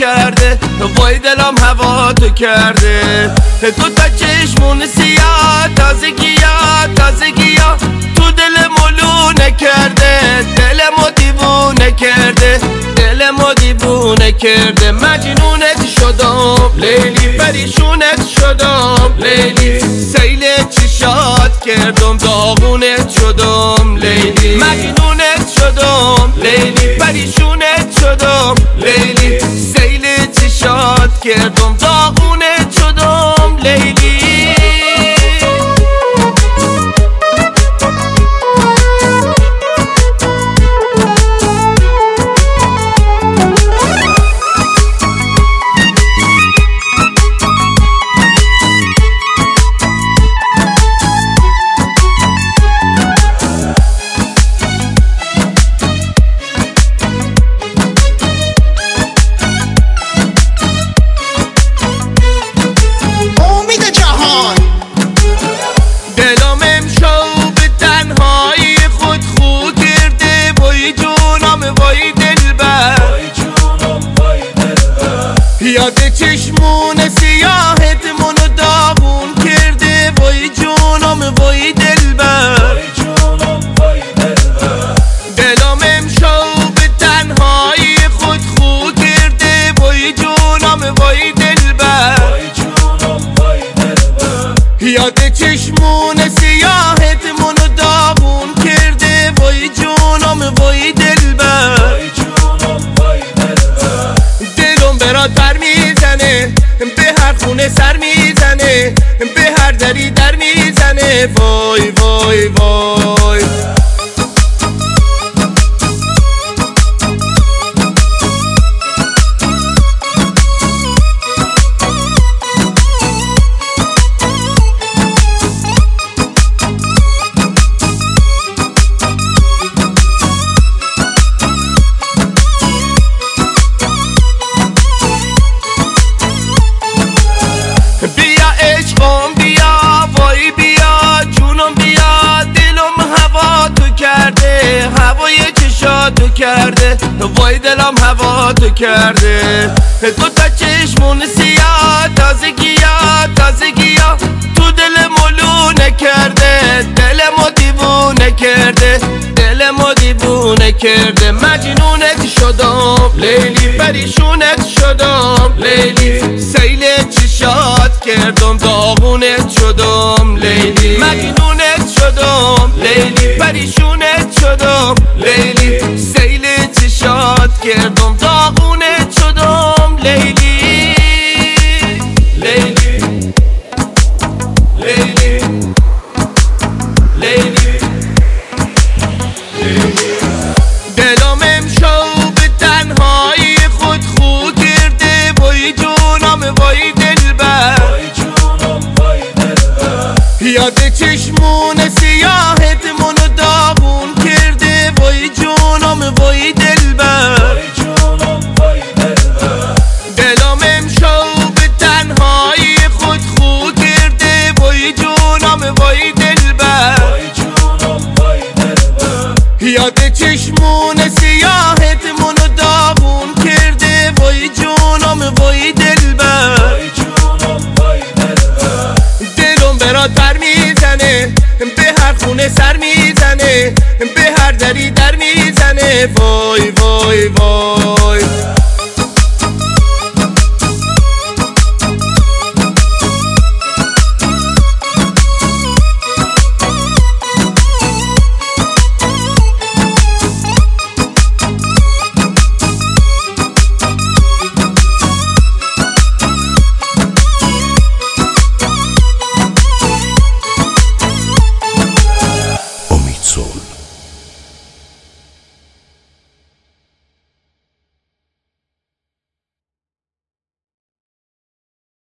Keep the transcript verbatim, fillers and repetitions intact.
کرده، وای دلم هوا تو کرده. تو تا چشمون سیاه، تازگی‌ها تازگی‌ها تو دل ملونه کرده، دل ما دیوونه کرده، دل ما دیوونه کرده. مجنونت شدم لیلی، پریشونت شدم لیلی، سیل چشات کردم داغونت شدم لیلی. مجنونت شدم لیلی، پریشونت شدم لیلی، سیل چشات کردم داغونت شدم لیلی. یاد چشمون سیاهت منو داغون کرده، وای جونم وای دلبر، دلم امشب به تنهایی خود خو کرده، وای جونم وای دلبر. یاد چشمون سیاهت منو داغون کرده، وای جونم وای دلبر. برات بر میزنه، به هر خونه سر میزنه، به هر دری در میزنه، وای وای وای. بیا عشقم بیا، وای بیا جونم بیا، دلم هوا تو کرده، هوای چشاتو کرده، وای دلم هوا تو کرده. تو تا چشمون سیاه، تازگی‌ها تازگی‌ها تو دل ملونه کرده، دل ما دیوونه کرده، دل ما دیوونه کرده. مجنونت شدم لیلی، پریشونت شدم لیلی، سیل چشات کردم داغونت شدم لیلی. مجنونت شدم لیلی، پریشونت شدم لیلی، سیل چشات کردم داغونت شدم لیلی. لیلی لیلی لیلی دلم امشب به تنهایی خود خو کرده، وای جونم وای دلبر. یاد چشمون سیاهت منو داغون کرده، وای جونم وای دلبر. دلم امشب به تنهایی خود خو کرده، وای جونم وای دلبر. یاد چشمون سیاهت منو داغون کرده، وای جونم وای دلبر. دلم برات بر میزنه، به هر خونه سر میزنه، به هر دری در میزنه، وای وای وای.